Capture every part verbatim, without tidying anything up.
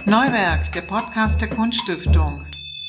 Neuwerk, der Podcast der Kunststiftung.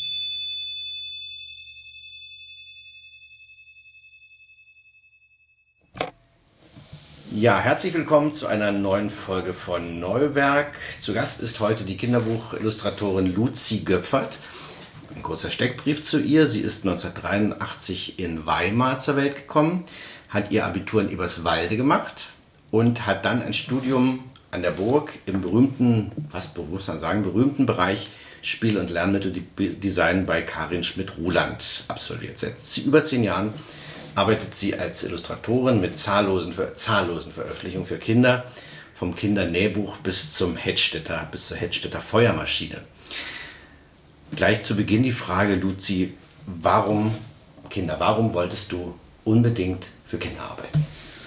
Ja, herzlich willkommen zu einer neuen Folge von Neuwerk. Zu Gast ist heute die Kinderbuchillustratorin Luzi Göpfert. Ein kurzer Steckbrief zu ihr. Sie ist neunzehnhundertdreiundachtzig in Weimar zur Welt gekommen, hat ihr Abitur in Eberswalde gemacht und hat dann ein Studium an der Burg im berühmten, was muss man sagen, berühmten Bereich Spiel- und Lernmitteldesign bei Karin Schmidt-Ruland absolviert. Seit über zehn Jahren arbeitet sie als Illustratorin mit zahllosen, zahllosen Veröffentlichungen für Kinder, vom Kindernähbuch bis zum Hedstetter, bis zur Hedstetter Feuermaschine. Gleich zu Beginn die Frage, Luzi, warum Kinder? Warum wolltest du unbedingt für Kinder arbeiten?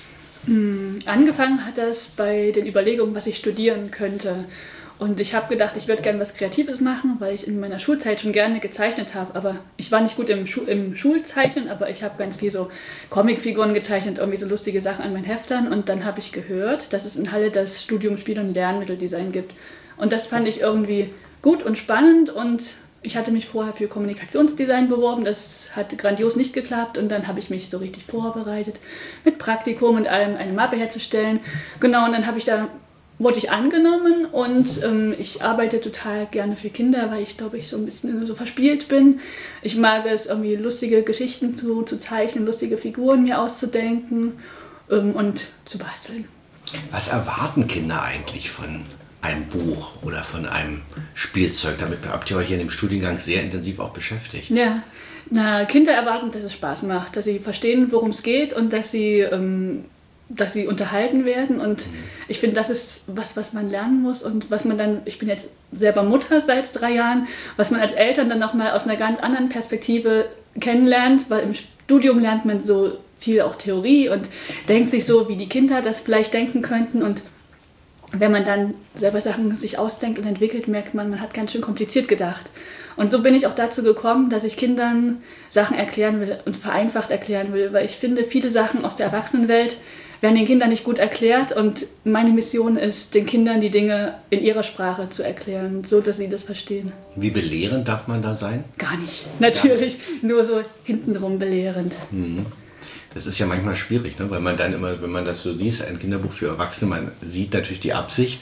Hm, angefangen hat das bei den Überlegungen, was ich studieren könnte. Und ich habe gedacht, ich würde gerne was Kreatives machen, weil ich in meiner Schulzeit schon gerne gezeichnet habe. Aber ich war nicht gut im, Schu- im Schulzeichnen, aber ich habe ganz viel so Comicfiguren gezeichnet, irgendwie so lustige Sachen an meinen Heftern. Und dann habe ich gehört, dass es in Halle das Studium Spiel- und Lernmitteldesign gibt. Und das fand ich irgendwie gut und spannend. Und ich hatte mich vorher für Kommunikationsdesign beworben. Das hat grandios nicht geklappt. Und dann habe ich mich so richtig vorbereitet, mit Praktikum und allem eine Mappe herzustellen. Genau, und dann habe ich da... wurde ich angenommen und ähm, ich arbeite total gerne für Kinder, weil ich glaube, ich so ein bisschen so verspielt bin. Ich mag es, irgendwie lustige Geschichten zu, zu zeichnen, lustige Figuren mir auszudenken ähm, und zu basteln. Was erwarten Kinder eigentlich von einem Buch oder von einem Spielzeug? Damit habt ihr euch hier in dem Studiengang sehr intensiv auch beschäftigt. Ja, na, Kinder erwarten, dass es Spaß macht, dass sie verstehen, worum es geht und dass sie... Ähm, dass sie unterhalten werden und ich finde, das ist was, was man lernen muss und was man dann, ich bin jetzt selber Mutter seit drei Jahren, was man als Eltern dann nochmal aus einer ganz anderen Perspektive kennenlernt, weil im Studium lernt man so viel auch Theorie und denkt sich so, wie die Kinder das vielleicht denken könnten und wenn man dann selber Sachen sich ausdenkt und entwickelt, merkt man, man hat ganz schön kompliziert gedacht. Und so bin ich auch dazu gekommen, dass ich Kindern Sachen erklären will und vereinfacht erklären will, weil ich finde, viele Sachen aus der Erwachsenenwelt werden den Kindern nicht gut erklärt und meine Mission ist, den Kindern die Dinge in ihrer Sprache zu erklären, so dass sie das verstehen. Wie belehrend darf man da sein? Gar nicht, natürlich, Gar nicht. Nur so hintenrum belehrend. Mhm. Das ist ja manchmal schwierig, ne? Weil man dann immer, wenn man das so liest, ein Kinderbuch für Erwachsene, man sieht natürlich die Absicht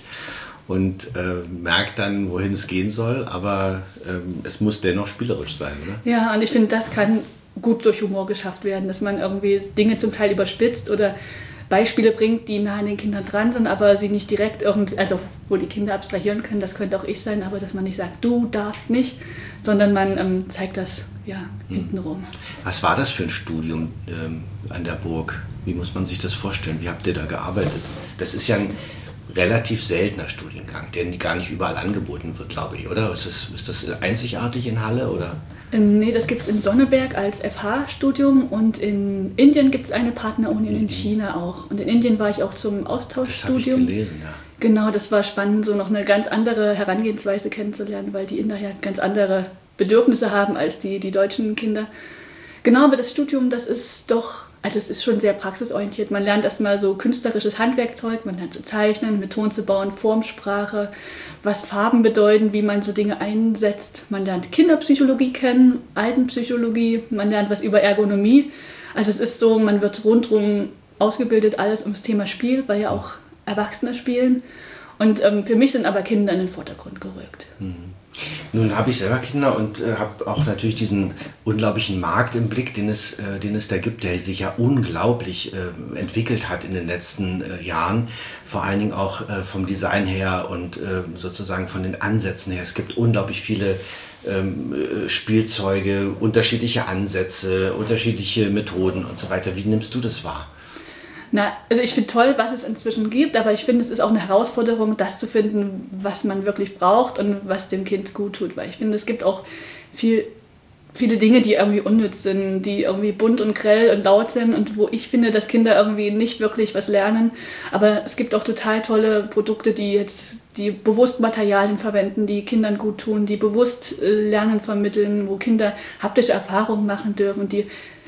und äh, merkt dann, wohin es gehen soll, aber ähm, es muss dennoch spielerisch sein, oder? Ja, und ich finde, das kann gut durch Humor geschafft werden, dass man irgendwie Dinge zum Teil überspitzt oder Beispiele bringt, die nah an den Kindern dran sind, aber sie nicht direkt irgendwie, also wo die Kinder abstrahieren können, das könnte auch ich sein, aber dass man nicht sagt, du darfst nicht, sondern man ähm, zeigt das ja hintenrum. Was war das für ein Studium ähm, an der Burg? Wie muss man sich das vorstellen? Wie habt ihr da gearbeitet? Das ist ja ein relativ seltener Studiengang, der gar nicht überall angeboten wird, glaube ich, oder? Ist das, ist das einzigartig in Halle, oder? Ähm, nee, das gibt es in Sonneberg als F H-Studium und in Indien gibt es eine Partneruni und in China auch. Und in Indien war ich auch zum Austauschstudium. Das habe ich gelesen, ja. Genau, das war spannend, so noch eine ganz andere Herangehensweise kennenzulernen, weil die Inder ja ganz andere Bedürfnisse haben als die, die deutschen Kinder. Genau, aber das Studium, das ist doch, also es ist schon sehr praxisorientiert. Man lernt erstmal so künstlerisches Handwerkzeug, man lernt zu zeichnen, Methoden zu bauen, Formsprache, was Farben bedeuten, wie man so Dinge einsetzt. Man lernt Kinderpsychologie kennen, Altenpsychologie, man lernt was über Ergonomie. Also es ist so, man wird rundherum ausgebildet, alles ums Thema Spiel, weil ja auch Erwachsene spielen. Und ähm, für mich sind aber Kinder in den Vordergrund gerückt. Mhm. Nun habe ich selber Kinder und äh, habe auch natürlich diesen unglaublichen Markt im Blick, den es, äh, den es da gibt, der sich ja unglaublich äh, entwickelt hat in den letzten äh, Jahren. Vor allen Dingen auch äh, vom Design her und äh, sozusagen von den Ansätzen her. Es gibt unglaublich viele ähm, Spielzeuge, unterschiedliche Ansätze, unterschiedliche Methoden und so weiter. Wie nimmst du das wahr? Na, also ich finde toll, was es inzwischen gibt, aber ich finde, es ist auch eine Herausforderung, das zu finden, was man wirklich braucht und was dem Kind gut tut. Weil ich finde, es gibt auch viel, viele Dinge, die irgendwie unnütz sind, die irgendwie bunt und grell und laut sind und wo ich finde, dass Kinder irgendwie nicht wirklich was lernen. Aber es gibt auch total tolle Produkte, die jetzt die bewusst Materialien verwenden, die Kindern gut tun, die bewusst Lernen vermitteln, wo Kinder haptische Erfahrungen machen dürfen, die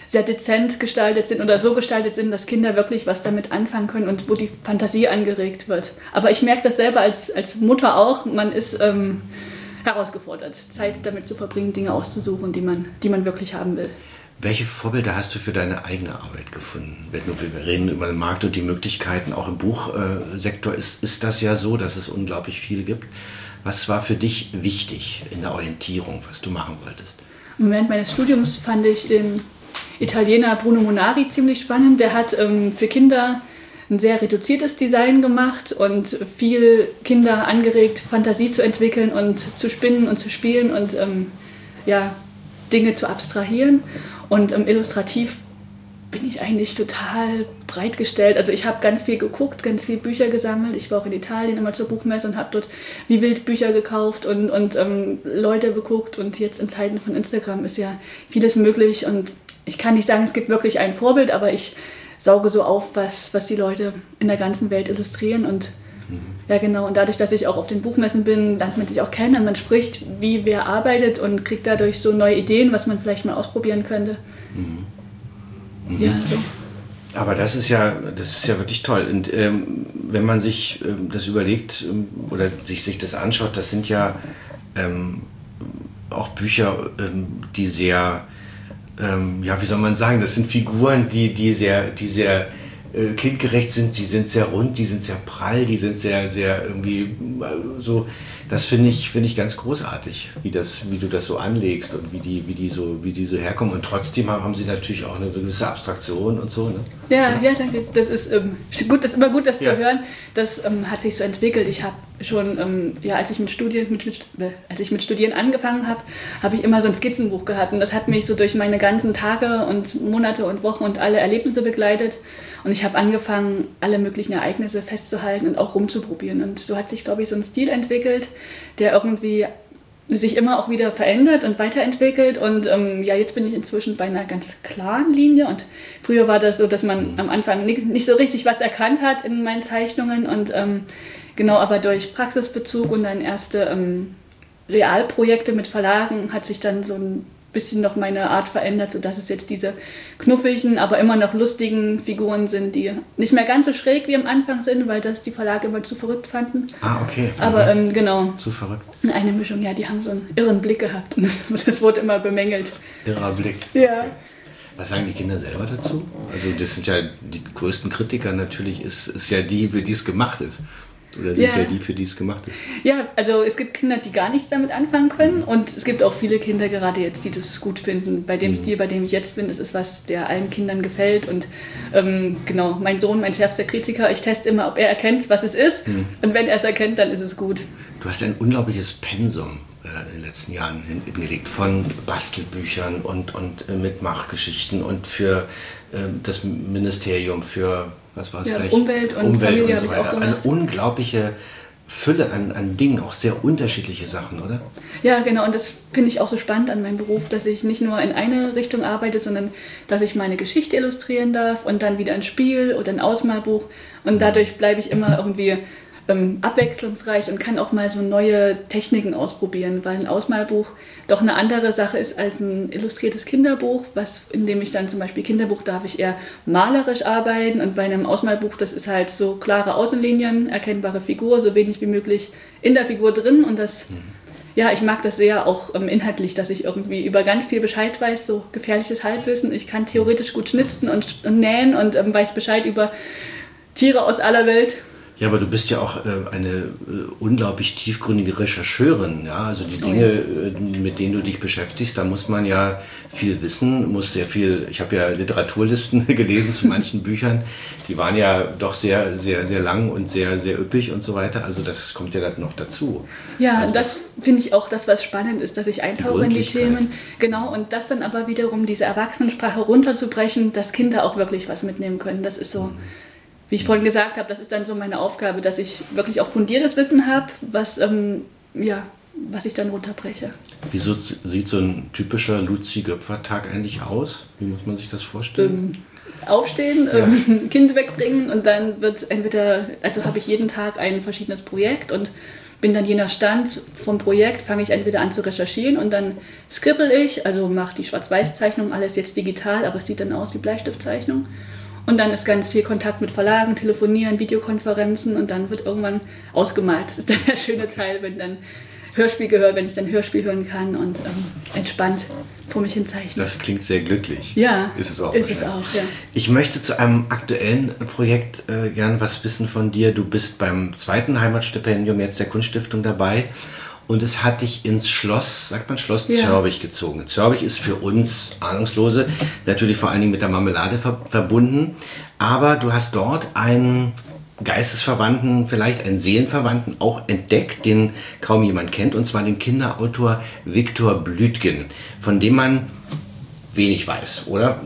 sehr dezent gestaltet sind oder so gestaltet sind, dass Kinder wirklich was damit anfangen können und wo die Fantasie angeregt wird. Aber ich merke das selber als, als Mutter auch, man ist ähm, herausgefordert, Zeit damit zu verbringen, Dinge auszusuchen, die man, die man wirklich haben will. Welche Vorbilder hast du für deine eigene Arbeit gefunden? Wenn du, wir reden über den Markt und die Möglichkeiten, auch im Buchsektor ist, ist das ja so, dass es unglaublich viel gibt. Was war für dich wichtig in der Orientierung, was du machen wolltest? Während meines Studiums fand ich den Italiener Bruno Munari ziemlich spannend. Der hat ähm, für Kinder ein sehr reduziertes Design gemacht und viel Kinder angeregt, Fantasie zu entwickeln und zu spinnen und zu spielen und ähm, ja, Dinge zu abstrahieren. Und ähm, illustrativ bin ich eigentlich total breit gestellt. Also ich habe ganz viel geguckt, ganz viele Bücher gesammelt. Ich war auch in Italien immer zur Buchmesse und habe dort wie wild Bücher gekauft und, und ähm, Leute beguckt. Und jetzt in Zeiten von Instagram ist ja vieles möglich. Und ich kann nicht sagen, es gibt wirklich ein Vorbild, aber ich sauge so auf, was, was die Leute in der ganzen Welt illustrieren. Und mhm. ja genau, und dadurch, dass ich auch auf den Buchmessen bin, lernt man sich auch kennen und man spricht, wie wer arbeitet und kriegt dadurch so neue Ideen, was man vielleicht mal ausprobieren könnte. Mhm. Mhm. Ja, so. Aber das ist ja, das ist ja wirklich toll. Und ähm, wenn man sich ähm, das überlegt ähm, oder sich, sich das anschaut, das sind ja ähm, auch Bücher, ähm, die sehr, ähm, ja, wie soll man sagen, das sind Figuren, die, die sehr, die sehr äh, kindgerecht sind, die sind sehr rund, die sind sehr prall, die sind sehr, sehr irgendwie äh, so. Das finde ich, finde ich ganz großartig, wie, das, wie du das so anlegst und wie die, wie die so, wie die so herkommen. Und trotzdem haben sie natürlich auch eine gewisse Abstraktion und so. Ne? Ja, ja, danke. Das ist ähm, gut, das ist immer gut, das ja. zu hören. Das ähm, hat sich so entwickelt. Ich habe schon, ähm, ja, als ich mit Studien, mit, mit, als ich mit Studieren angefangen habe, habe ich immer so ein Skizzenbuch gehabt. Und das hat mich so durch meine ganzen Tage und Monate und Wochen und alle Erlebnisse begleitet. Und ich habe angefangen, alle möglichen Ereignisse festzuhalten und auch rumzuprobieren. Und so hat sich, glaube ich, so ein Stil entwickelt, der irgendwie sich immer auch wieder verändert und weiterentwickelt. Und ähm, ja, jetzt bin ich inzwischen bei einer ganz klaren Linie. Und früher war das so, dass man am Anfang nicht, nicht so richtig was erkannt hat in meinen Zeichnungen. Und ähm, genau, aber durch Praxisbezug und dann erste ähm, Realprojekte mit Verlagen hat sich dann so ein bisschen noch meine Art verändert, sodass es jetzt diese knuffigen, aber immer noch lustigen Figuren sind, die nicht mehr ganz so schräg wie am Anfang sind, weil das die Verlage immer zu verrückt fanden. Ah, okay. Aber ähm, genau. Zu verrückt. Eine Mischung, ja, die haben so einen irren Blick gehabt. Das, das wurde immer bemängelt. Irrer Blick. Ja. Was sagen die Kinder selber dazu? Also das sind ja die größten Kritiker natürlich, ist, ist ja die, für die es gemacht ist. Oder sind ja. ja die, für die es gemacht ist? Ja, also es gibt Kinder, die gar nichts damit anfangen können und es gibt auch viele Kinder gerade jetzt, die das gut finden. Bei dem mhm. Stil, bei dem ich jetzt bin, das ist was, der allen Kindern gefällt und ähm, genau, mein Sohn, mein schärfster Kritiker, ich teste immer, ob er erkennt, was es ist mhm. und wenn er es erkennt, dann ist es gut. Du hast ein unglaubliches Pensum äh, in den letzten Jahren hingelegt von Bastelbüchern und, und äh, Mitmachgeschichten und für äh, das Ministerium für was war es ja, gleich? Umwelt und Umwelt Familie und so habe ich auch weiter. gemacht. Eine unglaubliche Fülle an, an Dingen, auch sehr unterschiedliche Sachen, oder? Ja, genau. Und das finde ich auch so spannend an meinem Beruf, dass ich nicht nur in eine Richtung arbeite, sondern dass ich meine Geschichte illustrieren darf und dann wieder ein Spiel oder ein Ausmalbuch. Und dadurch bleibe ich immer irgendwie ähm, abwechslungsreich und kann auch mal so neue Techniken ausprobieren, weil ein Ausmalbuch doch eine andere Sache ist als ein illustriertes Kinderbuch, was, in dem ich dann zum Beispiel Kinderbuch darf ich eher malerisch arbeiten und bei einem Ausmalbuch, das ist halt so klare Außenlinien, erkennbare Figur, so wenig wie möglich in der Figur drin und das, mhm. ja, ich mag das sehr auch ähm, inhaltlich, dass ich irgendwie über ganz viel Bescheid weiß, so gefährliches Halbwissen. Ich kann theoretisch gut schnitzen und, und nähen und ähm, weiß Bescheid über Tiere aus aller Welt. Ja, aber du bist ja auch äh, eine äh, unglaublich tiefgründige Rechercheurin. Ja? Also die Dinge, äh, mit denen du dich beschäftigst, da muss man ja viel wissen, muss sehr viel, ich habe ja Literaturlisten gelesen zu manchen Büchern, die waren ja doch sehr, sehr, sehr lang und sehr, sehr üppig und so weiter. Also das kommt ja dann noch dazu. Ja, also, das finde ich auch das, was spannend ist, dass ich eintauche in die Themen. Genau, und das dann aber wiederum, diese Erwachsenensprache runterzubrechen, dass Kinder auch wirklich was mitnehmen können. Das ist so... Mhm. Wie ich vorhin gesagt habe, das ist dann so meine Aufgabe, dass ich wirklich auch fundiertes Wissen habe, was, ähm, ja, was ich dann runterbreche. Wieso sieht so ein typischer Luzi-Göpfer-Tag eigentlich aus? Wie muss man sich das vorstellen? Ähm, aufstehen, ja. ähm, Kind wegbringen und dann wird entweder, also habe ich jeden Tag ein verschiedenes Projekt und bin dann je nach Stand vom Projekt, fange ich entweder an zu recherchieren und dann skribbel ich, also mache die Schwarz-Weiß-Zeichnung, alles jetzt digital, aber es sieht dann aus wie Bleistiftzeichnung. Und dann ist ganz viel Kontakt mit Verlagen, Telefonieren, Videokonferenzen und dann wird irgendwann ausgemalt. Das ist dann der schöne Teil, wenn dann Hörspiel gehört, wenn ich dann Hörspiel hören kann und ähm, entspannt vor mich hin zeichne. Das klingt sehr glücklich. Ja, ist es auch. Ist es auch, ja. Ich möchte zu einem aktuellen Projekt äh, gerne was wissen von dir. Du bist beim zweiten Heimatstipendium jetzt der Kunststiftung dabei und es hat dich ins Schloss, sagt man Schloss Ja. Zörbich gezogen. Zörbich ist für uns Ahnungslose natürlich vor allen Dingen mit der Marmelade ver- verbunden, aber du hast dort einen Geistesverwandten, vielleicht einen Seelenverwandten auch entdeckt, den kaum jemand kennt, und zwar den Kinderautor Viktor Blüdgen, von dem man wenig weiß, oder?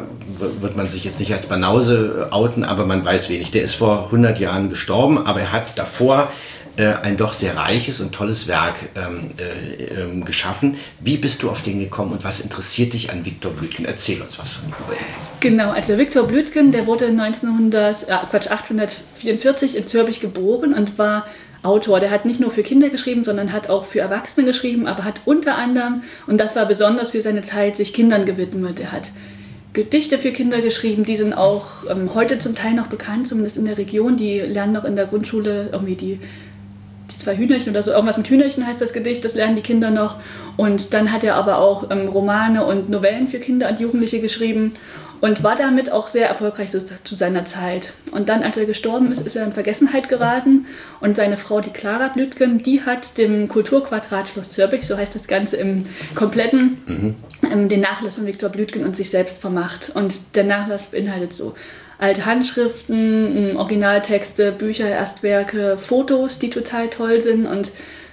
Äh, Wird man sich jetzt nicht als Banause outen, aber man weiß wenig. Der ist vor hundert Jahren gestorben, aber er hat davor äh, ein doch sehr reiches und tolles Werk ähm, äh, ähm, geschaffen. Wie bist du auf den gekommen und was interessiert dich an Viktor Blüdgen? Erzähl uns was von ihm. Genau, also Viktor Blüdgen, der wurde neunzehnhundert, äh, Quatsch, achtzehnhundertvierundvierzig in Zörbich geboren und war Autor. Der hat nicht nur für Kinder geschrieben, sondern hat auch für Erwachsene geschrieben, aber hat unter anderem, und das war besonders für seine Zeit, sich Kindern gewidmet. Er hat Gedichte für Kinder geschrieben, die sind auch ähm, heute zum Teil noch bekannt, zumindest in der Region. Die lernen noch in der Grundschule irgendwie die, die zwei Hühnerchen oder so, irgendwas mit Hühnerchen heißt das Gedicht, das lernen die Kinder noch. Und dann hat er aber auch ähm, Romane und Novellen für Kinder und Jugendliche geschrieben und war damit auch sehr erfolgreich zu, zu seiner Zeit. Und dann, als er gestorben ist, ist er in Vergessenheit geraten und seine Frau, die Clara Blüdgen, die hat dem Kulturquadrat Schloss Zörbich, so heißt das Ganze im Kompletten, mhm. ähm, den Nachlass von Viktor Blüdgen und sich selbst vermacht. Und der Nachlass beinhaltet so alte Handschriften, Originaltexte, Bücher, Erstwerke, Fotos, die total toll sind und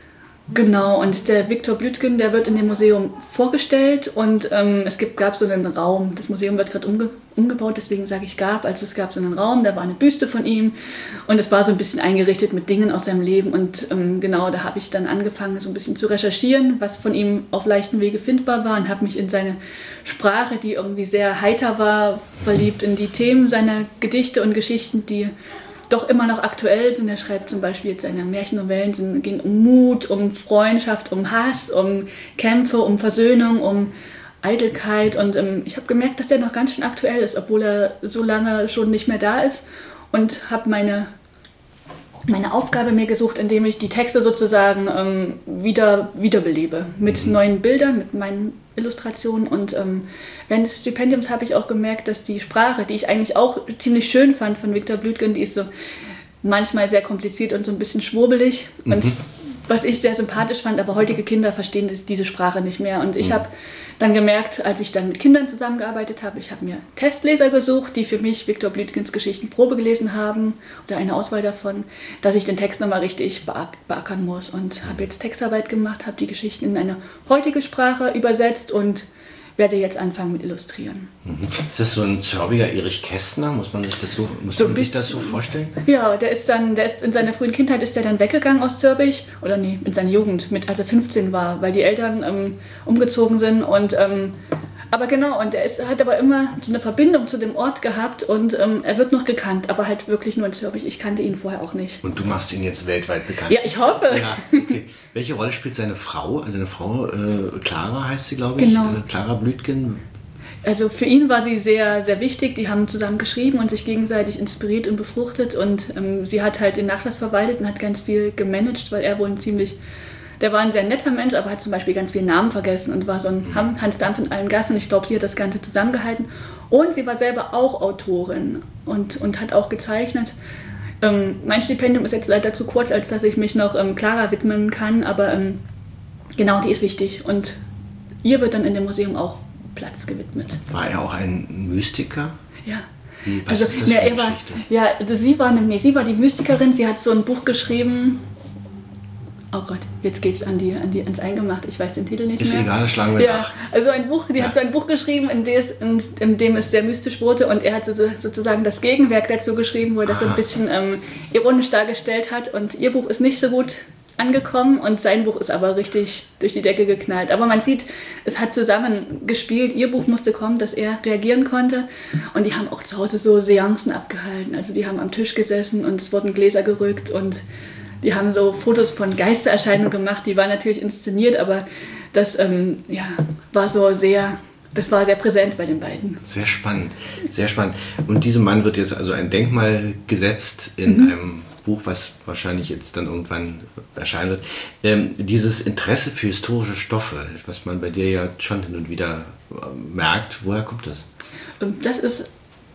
genau, und der Viktor Blüdgen, der wird in dem Museum vorgestellt und ähm, es gibt, gab so einen Raum, das Museum wird gerade umge umgebaut, deswegen sage ich gab, also es gab so einen Raum, da war eine Büste von ihm und es war so ein bisschen eingerichtet mit Dingen aus seinem Leben und ähm, genau, da habe ich dann angefangen so ein bisschen zu recherchieren, was von ihm auf leichtem Wege findbar war und habe mich in seine Sprache, die irgendwie sehr heiter war, verliebt, in die Themen seiner Gedichte und Geschichten, die doch immer noch aktuell sind. Er schreibt zum Beispiel jetzt seine Märchennovellen, sind, gehen um Mut, um Freundschaft, um Hass, um Kämpfe, um Versöhnung, um Eitelkeit. Und ähm, ich habe gemerkt, dass der noch ganz schön aktuell ist, obwohl er so lange schon nicht mehr da ist. Und habe meine, meine Aufgabe mir gesucht, indem ich die Texte sozusagen ähm, wieder wiederbelebe. Mit mhm. neuen Bildern, mit meinen Illustrationen. Und ähm, während des Stipendiums habe ich auch gemerkt, dass die Sprache, die ich eigentlich auch ziemlich schön fand von Viktor Blüdgen, die ist so manchmal sehr kompliziert und so ein bisschen schwurbelig. Mhm. Und was ich sehr sympathisch fand, aber heutige Kinder verstehen das, diese Sprache nicht mehr. Und ich mhm. habe dann gemerkt, als ich dann mit Kindern zusammengearbeitet habe, ich habe mir Testleser gesucht, die für mich Viktor Blüdgens Geschichten Probe gelesen haben oder eine Auswahl davon, dass ich den Text nochmal richtig beackern muss. Und habe jetzt Textarbeit gemacht, habe die Geschichten in eine heutige Sprache übersetzt und werde jetzt anfangen mit Illustrieren. Mhm. Ist das so ein Zörbiger Erich Kästner? Muss man sich das so, muss so man sich das so vorstellen? Ja, der ist dann, der ist in seiner frühen Kindheit ist der dann weggegangen aus Zörbich, oder nee, in seiner Jugend, mit, als er fünfzehn war, weil die Eltern ähm, umgezogen sind und ähm, aber genau, und er ist, hat aber immer so eine Verbindung zu dem Ort gehabt und ähm, er wird noch gekannt, aber halt wirklich nur in Zörbich. Ich kannte ihn vorher auch nicht. Und du machst ihn jetzt weltweit bekannt? Ja, ich hoffe. Ja, okay. Welche Rolle spielt seine Frau? Also seine Frau, äh, Clara heißt sie, glaube ich. Genau. Äh, Clara Blüdgen. Also für ihn war sie sehr, sehr wichtig. Die haben zusammen geschrieben und sich gegenseitig inspiriert und befruchtet. Und ähm, sie hat halt den Nachlass verwaltet und hat ganz viel gemanagt, weil er wohl ein ziemlich... Der war ein sehr netter Mensch, aber hat zum Beispiel ganz viele Namen vergessen und war so ein Hans Dampf in allen Gassen. Und ich glaube, sie hat das Ganze zusammengehalten. Und sie war selber auch Autorin und, und hat auch gezeichnet. Ähm, mein Stipendium ist jetzt leider zu kurz, als dass ich mich noch ähm, Clara widmen kann. Aber ähm, genau, die ist wichtig. Und ihr wird dann in dem Museum auch Platz gewidmet. War er auch ein Mystiker? Ja. Wie, was also, ist das ne, für eine war, Geschichte? Ja, also sie, war, nee, sie war die Mystikerin. Sie hat so ein Buch geschrieben... Oh Gott, jetzt geht's an die, an die, ans Eingemachte. Ich weiß den Titel nicht ist mehr. Ist egal, schlagen wir ja, nach. Also ein Buch, die ja. hat so ein Buch geschrieben, in, des, in, in dem es sehr mystisch wurde und er hat so, sozusagen das Gegenwerk dazu geschrieben, wo er das so ein bisschen ähm, ironisch dargestellt hat und ihr Buch ist nicht so gut angekommen und sein Buch ist aber richtig durch die Decke geknallt. Aber man sieht, es hat zusammen gespielt. Ihr Buch musste kommen, dass er reagieren konnte und die haben auch zu Hause so Seancen abgehalten. Also die haben am Tisch gesessen und es wurden Gläser gerückt und die haben so Fotos von Geistererscheinungen gemacht, die waren natürlich inszeniert, aber das ähm, ja, war so sehr, das war sehr präsent bei den beiden. Sehr spannend, sehr spannend. Und diesem Mann wird jetzt also ein Denkmal gesetzt in mhm. einem Buch, was wahrscheinlich jetzt dann irgendwann erscheinen wird. Ähm, dieses Interesse für historische Stoffe, was man bei dir ja schon hin und wieder merkt, woher kommt das? Das ist,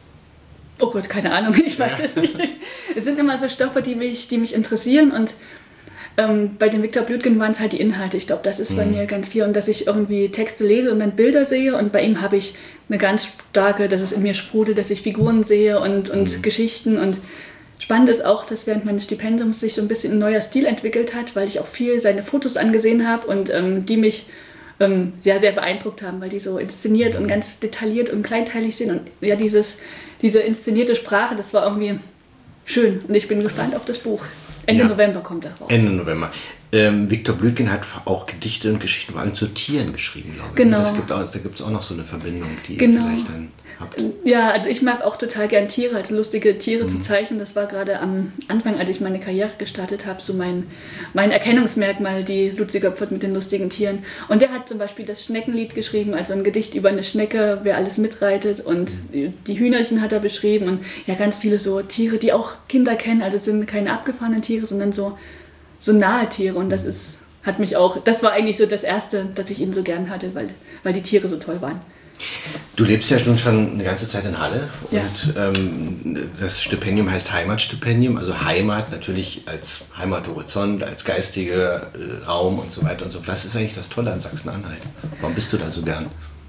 oh Gott, keine Ahnung, ich weiß ja. es nicht. Es sind immer so Stoffe, die mich, die mich interessieren und ähm, bei dem Viktor Blüdgen waren es halt die Inhalte. Ich glaube, das ist mhm. bei mir ganz viel und dass ich irgendwie Texte lese und dann Bilder sehe und bei ihm habe ich eine ganz starke, dass es in mir sprudelt, dass ich Figuren sehe und, und mhm. Geschichten und spannend ist auch, dass während meines Stipendiums sich so ein bisschen ein neuer Stil entwickelt hat, weil ich auch viel seine Fotos angesehen habe und ähm, die mich ähm, sehr, sehr beeindruckt haben, weil die so inszeniert und ganz detailliert und kleinteilig sind und ja, dieses, diese inszenierte Sprache, das war irgendwie schön und ich bin gespannt auf das Buch. Ende ja. November kommt er raus. Ende November. Ähm, Viktor Blüdgen hat auch Gedichte und Geschichten vor allem zu Tieren geschrieben, glaube ich. Genau. Das gibt auch, da gibt es auch noch so eine Verbindung, die genau. ihr vielleicht dann habt. Ja, also ich mag auch total gern Tiere, also lustige Tiere mhm. zu zeichnen. Das war gerade am Anfang, als ich meine Karriere gestartet habe, so mein, mein Erkennungsmerkmal, die Luzi Göpfert mit den lustigen Tieren. Und der hat zum Beispiel das Schneckenlied geschrieben, also ein Gedicht über eine Schnecke, wer alles mitreitet. Und mhm. die Hühnerchen hat er beschrieben und ja, ganz viele so Tiere, die auch Kinder kennen. Also es sind keine abgefahrenen Tiere, sondern so so nahe Tiere und das ist, hat mich auch, das war eigentlich so das Erste, dass ich ihn so gern hatte, weil, weil die Tiere so toll waren. Du lebst ja nun schon eine ganze Zeit in Halle ja. und ähm, das Stipendium heißt Heimatstipendium, also Heimat natürlich als Heimathorizont, als geistiger äh, Raum und so weiter und so fort. Was ist eigentlich das Tolle an Sachsen-Anhalt? Warum bist du da so gern?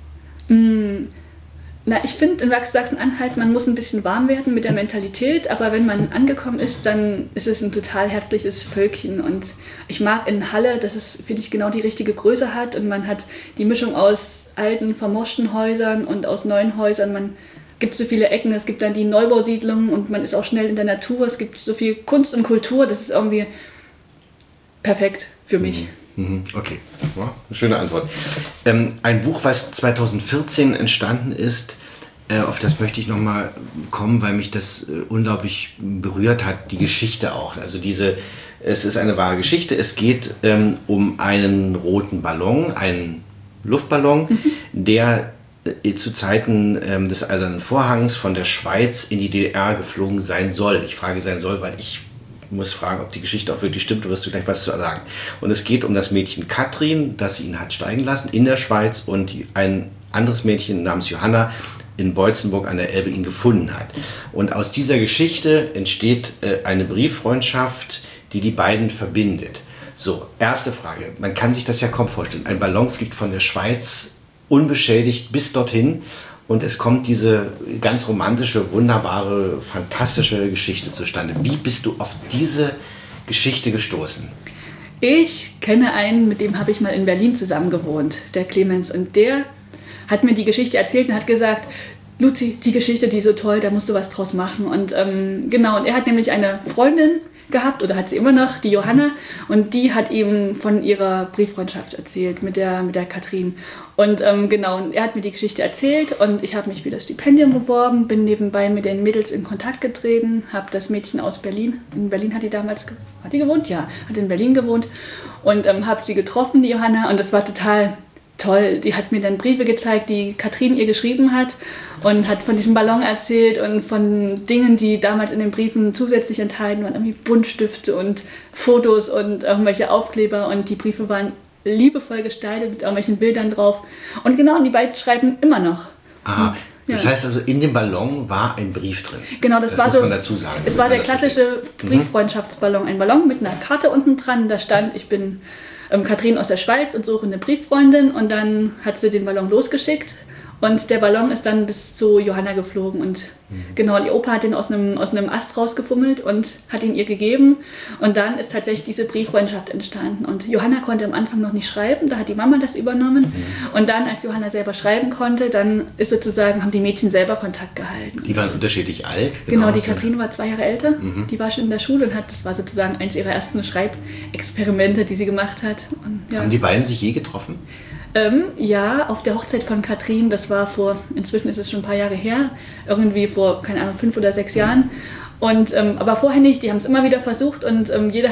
Mm. Na, ich finde in Sachsen-Anhalt, man muss ein bisschen warm werden mit der Mentalität, aber wenn man angekommen ist, dann ist es ein total herzliches Völkchen und ich mag in Halle, dass es, finde ich, genau die richtige Größe hat und man hat die Mischung aus alten, vermoschten Häusern und aus neuen Häusern, man gibt so viele Ecken, es gibt dann die Neubausiedlungen und man ist auch schnell in der Natur, es gibt so viel Kunst und Kultur, das ist irgendwie perfekt für mich. Mhm. Okay, ja, eine schöne Antwort. Ähm, ein Buch, was zweitausendvierzehn entstanden ist, äh, auf das möchte ich nochmal kommen, weil mich das äh, unglaublich berührt hat, die Geschichte auch. Also diese, es ist eine wahre Geschichte, es geht ähm, um einen roten Ballon, einen Luftballon, mhm. der äh, zu Zeiten ähm, des Eisernen Vorhangs von der Schweiz in die D D R geflogen sein soll. Ich frage sein soll, weil ich muss fragen, ob die Geschichte auch wirklich stimmt, du wirst du gleich was zu sagen. Und es geht um das Mädchen Katrin, das ihn hat steigen lassen in der Schweiz und ein anderes Mädchen namens Johanna in Beutzenburg an der Elbe ihn gefunden hat. Und aus dieser Geschichte entsteht äh, eine Brieffreundschaft, die die beiden verbindet. So, erste Frage. Man kann sich das ja kaum vorstellen. Ein Ballon fliegt von der Schweiz unbeschädigt bis dorthin. Und es kommt diese ganz romantische, wunderbare, fantastische Geschichte zustande. Wie bist du auf diese Geschichte gestoßen? Ich kenne einen, mit dem habe ich mal in Berlin zusammen gewohnt, der Clemens. Und der hat mir die Geschichte erzählt und hat gesagt, Luzi, die Geschichte, die ist so toll, da musst du was draus machen. Und ähm, genau, und er hat nämlich eine Freundin gehabt, oder hat sie immer noch, die Johanna, und die hat ihm von ihrer Brieffreundschaft erzählt mit der, mit der Katrin. Und ähm, genau, und er hat mir die Geschichte erzählt und ich habe mich für das Stipendium beworben, bin nebenbei mit den Mädels in Kontakt getreten, habe das Mädchen aus Berlin, in Berlin hat die damals, hat die gewohnt? Ja, hat in Berlin gewohnt und ähm, habe sie getroffen, die Johanna, und das war total toll. Die hat mir dann Briefe gezeigt, die Katrin ihr geschrieben hat und hat von diesem Ballon erzählt und von Dingen, die damals in den Briefen zusätzlich enthalten waren, irgendwie Buntstifte und Fotos und irgendwelche Aufkleber, und die Briefe waren liebevoll gestaltet mit irgendwelchen Bildern drauf. Und genau, und die beiden schreiben immer noch. Aha. Und, das ja. heißt also, in dem Ballon war ein Brief drin. Genau, das, das war muss so. Man dazu sagen, es war der klassische versteht. Brieffreundschaftsballon. Ein Ballon mit einer Karte unten dran. Da stand, ich bin ähm, Katrin aus der Schweiz und suche eine Brieffreundin. Und dann hat sie den Ballon losgeschickt. Und der Ballon ist dann bis zu Johanna geflogen. Und mhm. genau, die Opa hat den aus einem, aus einem Ast rausgefummelt und hat ihn ihr gegeben. Und dann ist tatsächlich diese Brieffreundschaft entstanden. Und Johanna konnte am Anfang noch nicht schreiben, da hat die Mama das übernommen. Mhm. Und dann, als Johanna selber schreiben konnte, dann ist sozusagen, haben die Mädchen selber Kontakt gehalten. Die waren unterschiedlich alt? Genau, genau, die Katrin war zwei Jahre älter. Mhm. Die war schon in der Schule und hat, das war sozusagen eins ihrer ersten Schreibexperimente, die sie gemacht hat. Und, ja. Haben die beiden sich je getroffen? Ähm, ja, auf der Hochzeit von Katrin, das war vor, inzwischen ist es schon ein paar Jahre her, irgendwie vor, keine Ahnung, fünf oder sechs Jahren. Und, ähm, aber vorher nicht, die haben es immer wieder versucht und ähm, jeder hat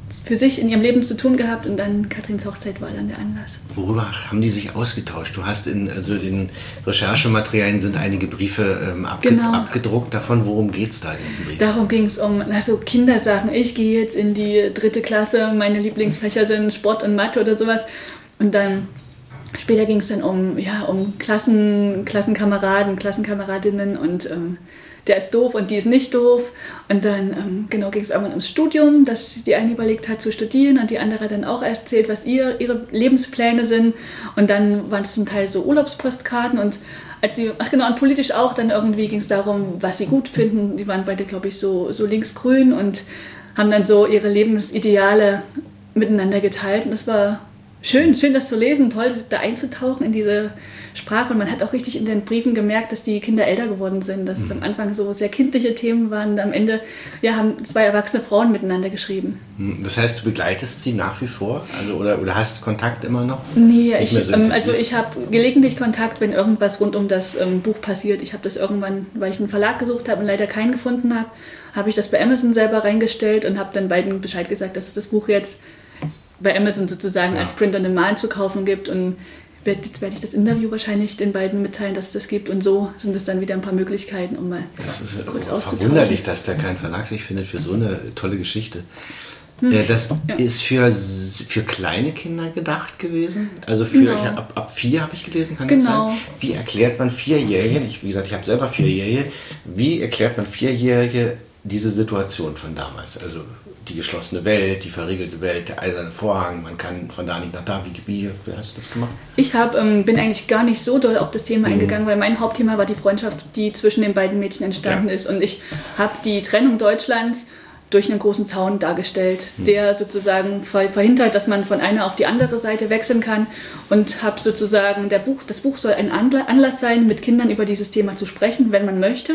für sich in ihrem Leben zu tun gehabt und dann Kathrins Hochzeit war dann der Anlass. Worüber haben die sich ausgetauscht? Du hast in, also in Recherchematerialien sind einige Briefe ähm, abge Genau. abgedruckt. Davon, worum geht es da in diesen Briefen? Darum ging es um also Kindersachen. Ich gehe jetzt in die dritte Klasse, meine Lieblingsfächer sind Sport und Mathe oder sowas. Und dann später ging es dann um, ja, um Klassen, Klassenkameraden, Klassenkameradinnen und ähm, der ist doof und die ist nicht doof. Und dann ähm, genau ging es irgendwann ums Studium, dass die eine überlegt hat zu studieren und die andere dann auch erzählt, was ihr, ihre Lebenspläne sind. Und dann waren es zum Teil so Urlaubspostkarten und als die, ach genau, und politisch auch, dann irgendwie ging es darum, was sie gut finden. Die waren beide, glaube ich, so, so linksgrün und haben dann so ihre Lebensideale miteinander geteilt. Und das war schön, schön das zu lesen, toll, da einzutauchen in diese Sprache. Und man hat auch richtig in den Briefen gemerkt, dass die Kinder älter geworden sind, dass es am Anfang so sehr kindliche Themen waren. Und am Ende ja, haben zwei erwachsene Frauen miteinander geschrieben. Das heißt, du begleitest sie nach wie vor? Also, oder, oder hast Kontakt immer noch? Nee, ich, so ähm, also ich habe gelegentlich Kontakt, wenn irgendwas rund um das ähm, Buch passiert. Ich habe das irgendwann, weil ich einen Verlag gesucht habe und leider keinen gefunden habe, habe ich das bei Amazon selber reingestellt und habe dann beiden Bescheid gesagt, dass es das Buch jetzt bei Amazon sozusagen ja. als Print on Demand zu kaufen gibt. Und jetzt werde ich das Interview wahrscheinlich den beiden mitteilen, dass es das gibt. Und so sind es dann wieder ein paar Möglichkeiten, um mal das ist kurz auszutauschen. Verwunderlich, dass da kein Verlag sich findet für so eine tolle Geschichte. Hm. Das ja. ist für, für kleine Kinder gedacht gewesen. Also für genau. ich, ab, ab vier habe ich gelesen, kann genau. das sein? Wie erklärt man Vierjährigen, ich, wie gesagt, ich habe selber Vierjährige, wie erklärt man Vierjährige diese Situation von damals? Also die geschlossene Welt, die verriegelte Welt, der eiserne Vorhang, man kann von da nicht nach da. Wie, wie, wie hast du das gemacht? Ich hab, ähm, bin eigentlich gar nicht so doll auf das Thema mhm. eingegangen, weil mein Hauptthema war die Freundschaft, die zwischen den beiden Mädchen entstanden ja. ist. Und ich habe die Trennung Deutschlands durch einen großen Zaun dargestellt, mhm. der sozusagen ver verhindert, dass man von einer auf die andere Seite wechseln kann. Und habe sozusagen, der Buch, das Buch soll ein Anlass sein, mit Kindern über dieses Thema zu sprechen, wenn man möchte.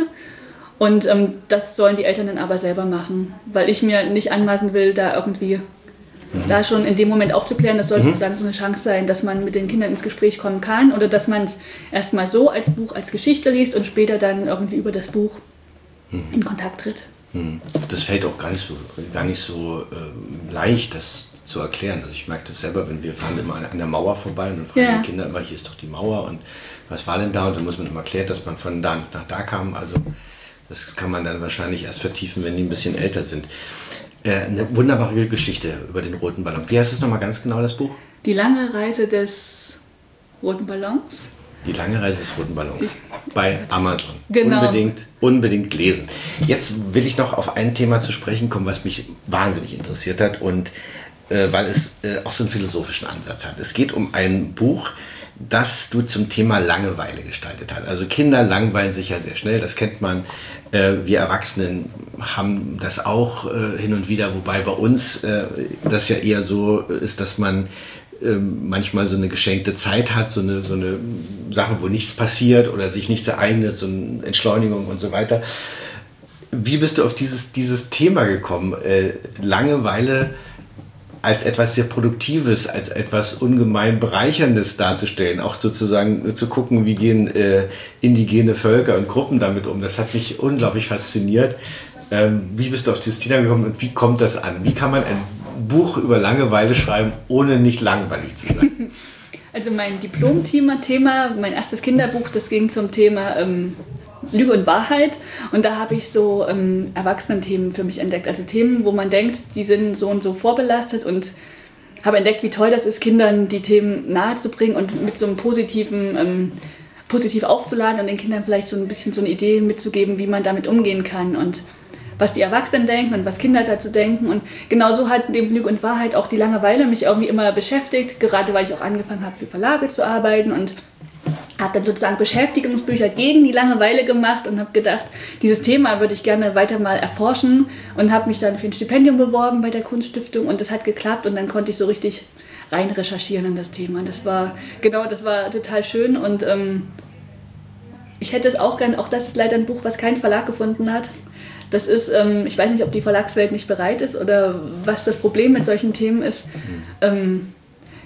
Und ähm, das sollen die Eltern dann aber selber machen, weil ich mir nicht anmaßen will, da irgendwie mhm. da schon in dem Moment aufzuklären. Das soll mhm. sozusagen so eine Chance sein, dass man mit den Kindern ins Gespräch kommen kann oder dass man es erstmal so als Buch, als Geschichte liest und später dann irgendwie über das Buch mhm. in Kontakt tritt. Mhm. Das fällt auch gar nicht so, gar nicht so äh, leicht, das zu erklären. Also ich merke das selber, wenn wir fahren immer an der Mauer vorbei und dann fragen ja. die Kinder immer, hier ist doch die Mauer und was war denn da? Und dann muss man immer erklären, dass man von da nicht nach da kam. Also das kann man dann wahrscheinlich erst vertiefen, wenn die ein bisschen älter sind. Äh, eine wunderbare Geschichte über den roten Ballon. Wie heißt es nochmal ganz genau, das Buch? Die lange Reise des roten Ballons. Die lange Reise des roten Ballons. Bei Amazon. Genau. Unbedingt, unbedingt lesen. Jetzt will ich noch auf ein Thema zu sprechen kommen, was mich wahnsinnig interessiert hat und äh, weil es äh, auch so einen philosophischen Ansatz hat. Es geht um ein Buch, das du zum Thema Langeweile gestaltet hast. Also Kinder langweilen sich ja sehr schnell, das kennt man. Äh, wir Erwachsenen haben das auch äh, hin und wieder, wobei bei uns äh, das ja eher so ist, dass man äh, manchmal so eine geschenkte Zeit hat, so eine, so eine Sache, wo nichts passiert oder sich nichts ereignet, so eine Entschleunigung und so weiter. Wie bist du auf dieses, dieses Thema gekommen? Äh, Langeweile als etwas sehr Produktives, als etwas ungemein Bereicherndes darzustellen, auch sozusagen zu gucken, wie gehen äh, indigene Völker und Gruppen damit um. Das hat mich unglaublich fasziniert. Ähm, wie bist du auf dieses Thema gekommen und wie kommt das an? Wie kann man ein Buch über Langeweile schreiben, ohne nicht langweilig zu sein? Also mein Diplom-Thema, Thema, mein erstes Kinderbuch, das ging zum Thema ähm, Lüge und Wahrheit. Und da habe ich so ähm, Erwachsenen-Themen für mich entdeckt. Also Themen, wo man denkt, die sind so und so vorbelastet und habe entdeckt, wie toll das ist, Kindern die Themen nahezubringen und mit so einem positiven, ähm, positiv aufzuladen und den Kindern vielleicht so ein bisschen so eine Idee mitzugeben, wie man damit umgehen kann und was die Erwachsenen denken und was Kinder dazu denken. Und genauso hat neben Lüge und Wahrheit auch die Langeweile mich irgendwie immer beschäftigt, gerade weil ich auch angefangen habe, für Verlage zu arbeiten und habe dann sozusagen Beschäftigungsbücher gegen die Langeweile gemacht und habe gedacht, dieses Thema würde ich gerne weiter mal erforschen und habe mich dann für ein Stipendium beworben bei der Kunststiftung und das hat geklappt und dann konnte ich so richtig rein recherchieren in das Thema. Und das war, genau, das war total schön und ähm, ich hätte es auch gern, auch das ist leider ein Buch, was kein Verlag gefunden hat. Das ist, ähm, ich weiß nicht, ob die Verlagswelt nicht bereit ist oder was das Problem mit solchen Themen ist. Mhm. Ähm,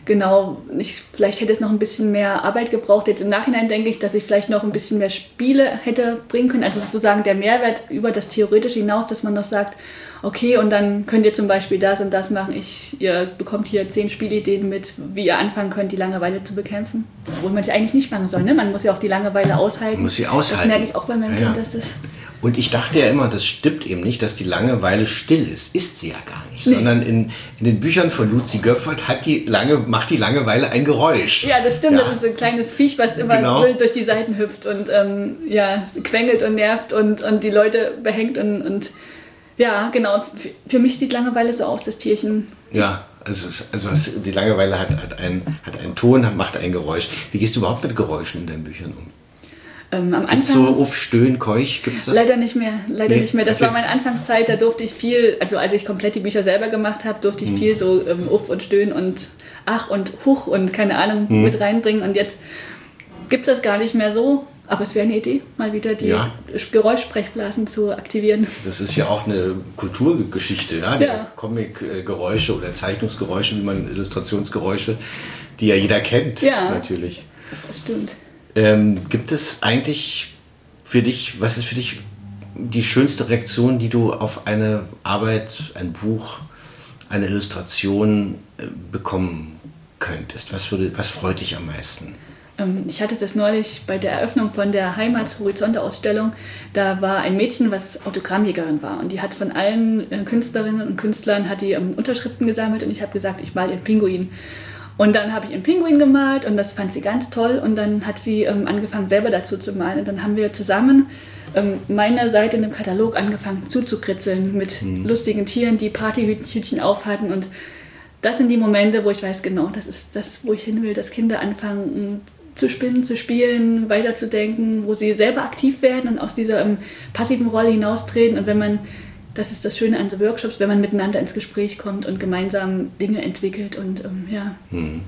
genau, ich, vielleicht hätte es noch ein bisschen mehr Arbeit gebraucht. Jetzt im Nachhinein denke ich, dass ich vielleicht noch ein bisschen mehr Spiele hätte bringen können. Also sozusagen der Mehrwert über das Theoretische hinaus, dass man noch sagt, okay, und dann könnt ihr zum Beispiel das und das machen. Ich, ihr bekommt hier zehn Spielideen mit, wie ihr anfangen könnt, die Langeweile zu bekämpfen. Obwohl man es ja eigentlich nicht machen soll. Ne? Man muss ja auch die Langeweile aushalten. Muss sie aushalten. Das merke ich auch bei meinem ja, Kind, dass das... Und ich dachte ja immer, das stimmt eben nicht, dass die Langeweile still ist. Ist sie ja gar nicht. Nee. Sondern in, in den Büchern von Luzi Göpfert hat die lange, macht die Langeweile ein Geräusch. Ja, das stimmt. Ja. Das ist ein kleines Viech, was immer genau. wild durch die Seiten hüpft und ähm, ja, quengelt und nervt und, und die Leute behängt. Und, und ja, genau. Für, für mich sieht Langeweile so aus, das Tierchen. Ja, also, also was, die Langeweile hat, hat, ein, hat einen Ton, macht ein Geräusch. Wie gehst du überhaupt mit Geräuschen in deinen Büchern um? Ähm, am Gibt's Anfang, so Uff, Stöhn, Keuch? Gibt's das? Leider nicht mehr, leider Nee, nicht mehr. Das okay. war meine Anfangszeit, da durfte ich viel, also als ich komplett die Bücher selber gemacht habe, durfte ich Hm. viel so ähm, Uff und Stöhn und Ach und Huch und keine Ahnung Hm. mit reinbringen. Und jetzt gibt es das gar nicht mehr so. Aber es wäre eine Idee, mal wieder die Ja. Geräuschsprechblasen zu aktivieren. Das ist ja auch eine Kulturgeschichte, ja? Der Ja. Comic-Geräusche oder Zeichnungsgeräusche, wie man Illustrationsgeräusche, die ja jeder kennt, Ja. natürlich. Das stimmt. Ähm, gibt es eigentlich für dich, was ist für dich die schönste Reaktion, die du auf eine Arbeit, ein Buch, eine Illustration äh, bekommen könntest? Was, würde, was freut dich am meisten? Ähm, ich hatte das neulich bei der Eröffnung von der Heimat-Horizonte-Ausstellung. Da war ein Mädchen, was Autogrammjägerin war. Und die hat von allen äh, Künstlerinnen und Künstlern hat die ähm, Unterschriften gesammelt. Und ich habe gesagt, ich male ihren Pinguin. Und dann habe ich einen Pinguin gemalt und das fand sie ganz toll. Und dann hat sie ähm, angefangen, selber dazu zu malen. Und dann haben wir zusammen ähm, meine Seite in dem Katalog angefangen zuzukritzeln mit mhm. lustigen Tieren, die Partyhütchen aufhatten. Und das sind die Momente, wo ich weiß, genau, das ist das, wo ich hin will, dass Kinder anfangen zu spinnen, zu spielen, weiterzudenken, wo sie selber aktiv werden und aus dieser ähm, passiven Rolle hinaustreten. Und wenn man, das ist das Schöne an so Workshops, wenn man miteinander ins Gespräch kommt und gemeinsam Dinge entwickelt und ähm, ja. Hm.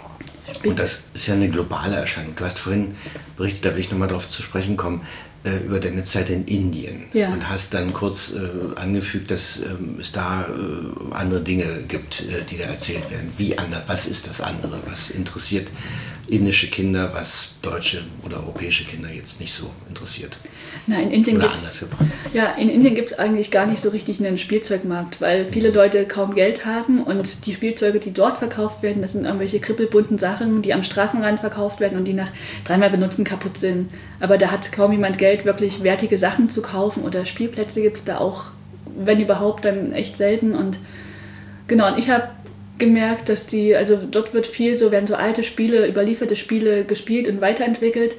Und das ist ja eine globale Erscheinung. Du hast vorhin berichtet, da will ich nochmal drauf zu sprechen kommen, äh, über deine Zeit in Indien. Ja. Und hast dann kurz äh, angefügt, dass ähm, es da äh, andere Dinge gibt, äh, die da erzählt werden. Wie andere? Was ist das andere? Was interessiert indische Kinder, was deutsche oder europäische Kinder jetzt nicht so interessiert? Na, in Indien Oder gibt's, anders gefragt. ja, in Indien gibt es eigentlich gar nicht so richtig einen Spielzeugmarkt, weil viele Leute kaum Geld haben und die Spielzeuge, die dort verkauft werden, das sind irgendwelche krippelbunten Sachen, die am Straßenrand verkauft werden und die nach dreimal benutzen kaputt sind. Aber da hat kaum jemand Geld, wirklich wertige Sachen zu kaufen oder Spielplätze gibt es da auch, wenn überhaupt, dann echt selten. Und genau, und ich habe gemerkt, dass die, also dort wird viel so, werden so alte Spiele, überlieferte Spiele gespielt und weiterentwickelt.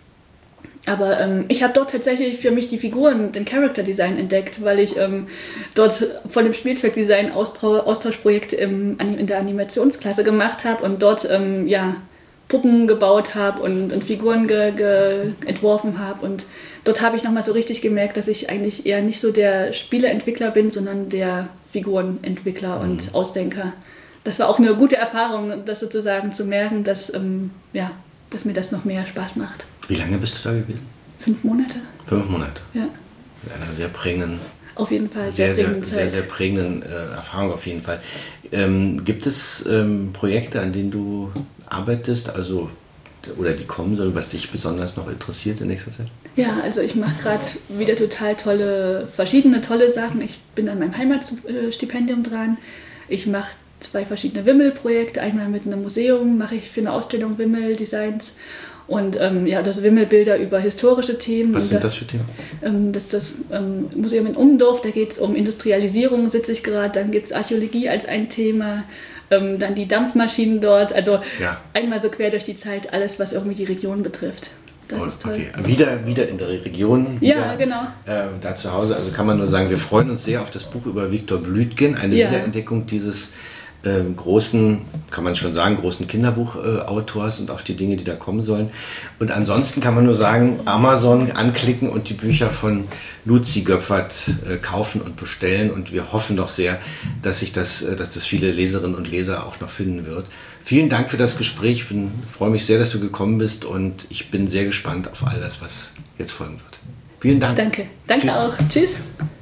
Aber ähm, ich habe dort tatsächlich für mich die Figuren, den Character Design entdeckt, weil ich ähm, dort von dem Spielzeugdesign Austau- Austauschprojekt im, in der Animationsklasse gemacht habe und dort ähm, ja, Puppen gebaut habe und, und Figuren ge, ge, entworfen habe. Und dort habe ich nochmal so richtig gemerkt, dass ich eigentlich eher nicht so der Spieleentwickler bin, sondern der Figurenentwickler und mhm. Ausdenker. Das war auch eine gute Erfahrung, das sozusagen zu merken, dass, ähm, ja, dass mir das noch mehr Spaß macht. Wie lange bist du da gewesen? Fünf Monate. Fünf Monate? Ja. Mit einer sehr prägenden, auf jeden Fall, sehr, sehr, sehr, sehr, sehr prägenden äh, Erfahrung auf jeden Fall. Ähm, gibt es ähm, Projekte, an denen du arbeitest, also oder die kommen sollen, was dich besonders noch interessiert in nächster Zeit? Ja, also ich mache gerade wieder total tolle, verschiedene tolle Sachen. Ich bin an meinem Heimatstipendium dran. Ich mache zwei verschiedene Wimmel-Projekte. Einmal mit einem Museum mache ich für eine Ausstellung Wimmel-Designs und ähm, ja, das Wimmelbilder über historische Themen. Was sind da, das für Themen? Ähm, das ist das ähm, Museum in Umdorf, da geht es um Industrialisierung, sitze ich gerade. Dann gibt es Archäologie als ein Thema. Ähm, dann die Dampfmaschinen dort. Also ja. Einmal so quer durch die Zeit alles, was irgendwie die Region betrifft. Das oh, ist toll. Okay. Wieder, wieder in der Region. Wieder, ja, genau. Äh, da zu Hause. Also kann man nur sagen, wir freuen uns sehr auf das Buch über Viktor Blüdgen. Eine ja. Wiederentdeckung dieses äh, großen, kann man schon sagen, großen Kinderbuchautors äh, und auf die Dinge, die da kommen sollen. Und ansonsten kann man nur sagen, Amazon anklicken und die Bücher von Luzi Göpfert äh, kaufen und bestellen. Und wir hoffen doch sehr, dass sich das, äh, dass das viele Leserinnen und Leser auch noch finden wird. Vielen Dank für das Gespräch. Ich bin, freue mich sehr, dass du gekommen bist und ich bin sehr gespannt auf all das, was jetzt folgen wird. Vielen Dank. Danke. Danke Tschüss. auch. Tschüss.